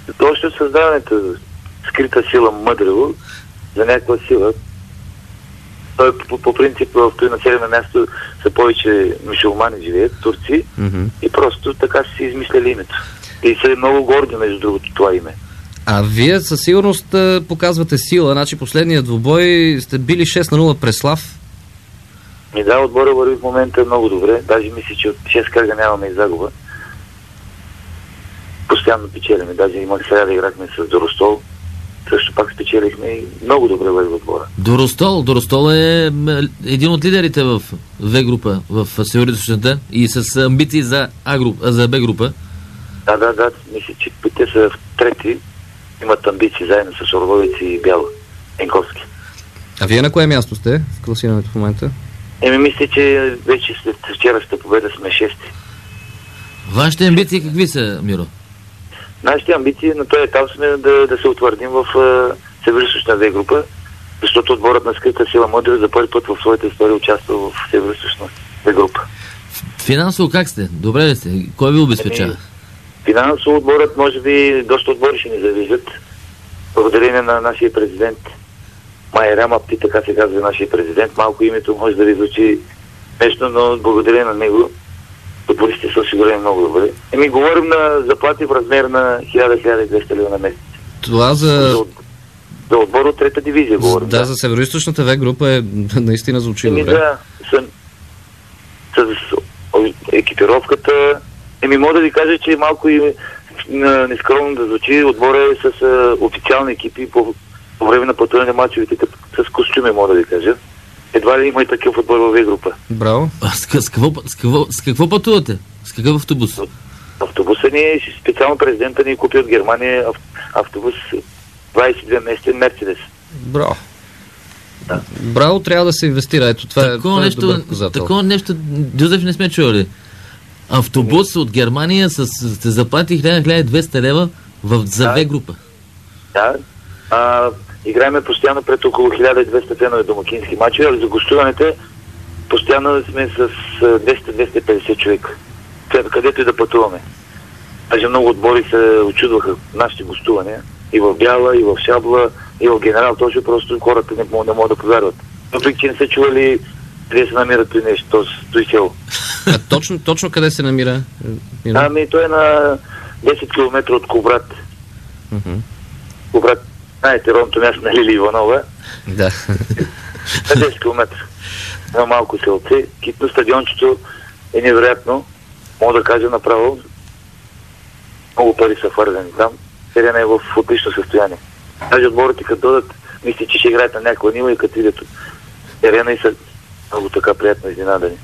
Още от създаването, скрита сила Мъдрево, за някаква сила. Той по принцип в това населено място са повече мюсюлмани живеят, турци, и просто така си измисляли името. И са много горди, между другото, това име. А вие със сигурност показвате сила. Значи последният двубой сте били 6-0 Преслав. И да, отбора върви в момента много добре. Даже мисля, че от 6 кръга нямаме и загуба. Постоянно печелиме. Даже имах сега да играхме с Доростол. Също пак спечелихме и много добре върви отбора. Доростол е един от лидерите в В група, в Североизточната и с амбиции за Б група. Да. Мисля, че те са в трети. Имат амбиции заедно с Орловец и Бяла. Енковски. А вие на кое място сте в класирането в момента? Мисля, че вече след вчерашната победа сме 6. Вашите амбиции какви са, Миро? Нашите амбиции на този етап сме да се утвърдим в Североизточна В група, защото отборът на скрита сила Мъдрево за първи път в своята история участва в Североизточна В група. Финансово как сте? Добре ли сте? Кой ви обезпечава? Финансово отборът, може би, доста отбори ще ни завиждат. Благодарение на нашия президент Майя Мапти, така се казва нашия президент. Малко името може да ви звучи нещо, но благодарение на него футболистите са осигурени много добре. Говорим на заплати в размер на 1000-1200 лева на месец. Това за отбор от трета дивизия говорим. Да, за Североизточната В група е наистина звучи добре. Да, с екипировката. Мога да ви кажа, че малко и нескромно да звучи, отбора е с официални екипи по време на пътуване на мачовете, с костюми, мога да ви кажа. Едва ли има и такъв отбор в В група. Браво. С какво пътувате? С какъв автобус? Автобуса ни, специално президента ни купи от Германия автобус 22 местен Мерцедес. Браво. Да. Браво, трябва да се инвестира. Ето, това е добър показател. Такова нещо, Джозеф, не сме чували. Автобус от Германия с заплати 1200 лева за В група. Да. Играеме постоянно пред около 1200 фенове домакински мачове, а за гостуването постоянно сме с 200-250 човека. Където и да пътуваме. Даже много отбори се очудваха нашите гостувания. И в Бяла, и в Шабла, и в Генерал. Точно просто хората не могат да повярват. Въпреки, че не са чували къде се намира при нещо, той село. А точно къде се намира? Той е на 10 км от Кубрат. Кубрат, знаете, родното място на Лили Иванова. Да. На 10 км. На малко селце. Китно стадиончето е невероятно. Мога да кажа направо. Много пари са фързани там. Терена е в отлично състояние. Даже отборите като дойдат, мисля, че ще играят на някаква нива и като видят терена и са много така приятно изненадани.